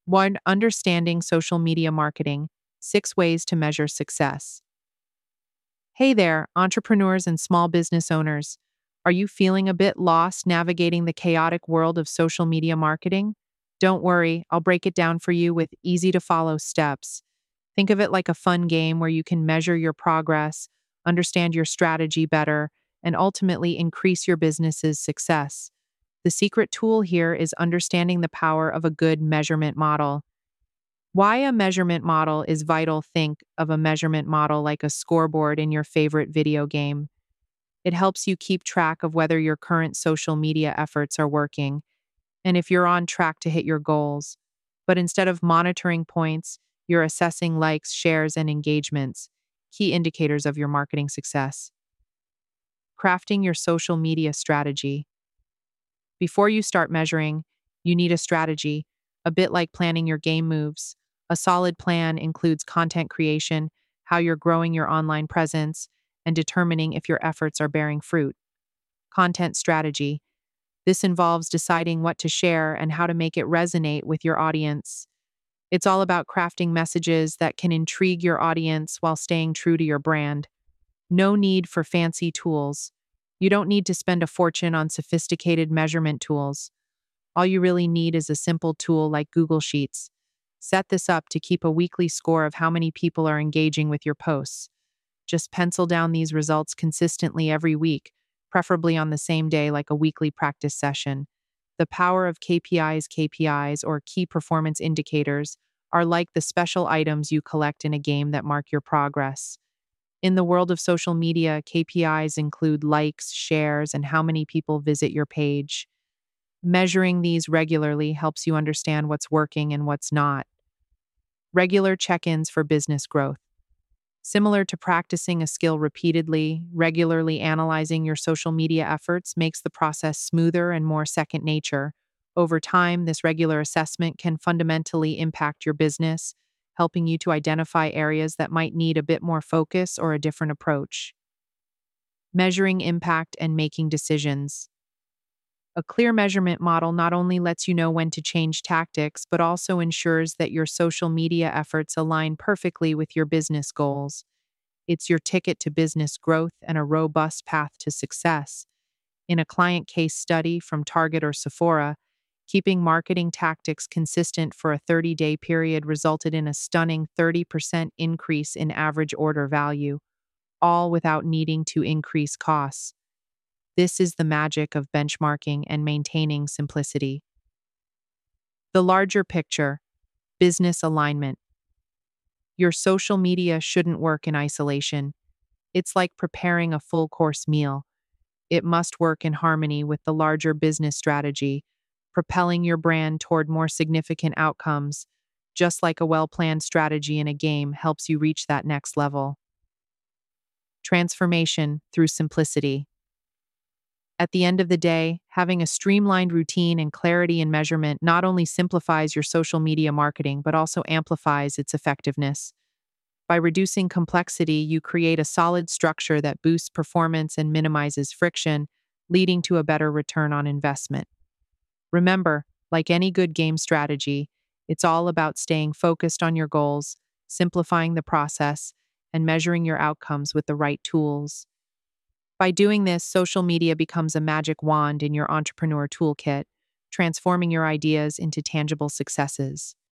1. Understanding social media marketing, 6 ways to measure success. Hey there, entrepreneurs and small business owners. Are you feeling a bit lost navigating the chaotic world of social media marketing? Don't worry, I'll break it down for you with easy to follow steps. Think of it like a fun game where you can measure your progress, understand your strategy better, and ultimately increase your business's success. The secret tool here is understanding the power of a good measurement model. Why a measurement model is vital. Think of a measurement model like a scoreboard in your favorite video game. It helps you keep track of whether your current social media efforts are working and if you're on track to hit your goals. But instead of monitoring points, you're assessing likes, shares, and engagements, key indicators of your marketing success. Crafting your social media strategy. Before you start measuring, you need a strategy, a bit like planning your game moves. A solid plan includes content creation, how you're growing your online presence, and determining if your efforts are bearing fruit. Content strategy. This involves deciding what to share and how to make it resonate with your audience. It's all about crafting messages that can intrigue your audience while staying true to your brand. No need for fancy tools. You don't need to spend a fortune on sophisticated measurement tools. All you really need is a simple tool like Google Sheets. Set this up to keep a weekly score of how many people are engaging with your posts. Just pencil down these results consistently every week, preferably on the same day like a weekly practice session. The power of KPIs, or key performance indicators, are like the special items you collect in a game that mark your progress. In the world of social media, KPIs include likes, shares, and how many people visit your page. Measuring these regularly helps you understand what's working and what's not. Regular check ins for business growth. Similar to practicing a skill repeatedly, regularly analyzing your social media efforts makes the process smoother and more second nature. Over time, this regular assessment can fundamentally impact your business, helping you to identify areas that might need a bit more focus or a different approach. Measuring impact and making decisions. A clear measurement model not only lets you know when to change tactics, but also ensures that your social media efforts align perfectly with your business goals. It's your ticket to business growth and a robust path to success. In a client case study from Target or Sephora, keeping marketing tactics consistent for a 30-day period resulted in a stunning 30% increase in average order value, all without needing to increase costs. This is the magic of benchmarking and maintaining simplicity. The larger picture, business alignment. Your social media shouldn't work in isolation. It's like preparing a full course meal. It must work in harmony with the larger business strategy, propelling your brand toward more significant outcomes, just like a well planned strategy in a game helps you reach that next level. Transformation through simplicity. At the end of the day, having a streamlined routine and clarity in measurement not only simplifies your social media marketing, but also amplifies its effectiveness. By reducing complexity, you create a solid structure that boosts performance and minimizes friction, leading to a better return on investment. Remember, like any good game strategy, it's all about staying focused on your goals, simplifying the process, and measuring your outcomes with the right tools. By doing this, social media becomes a magic wand in your entrepreneur toolkit, transforming your ideas into tangible successes.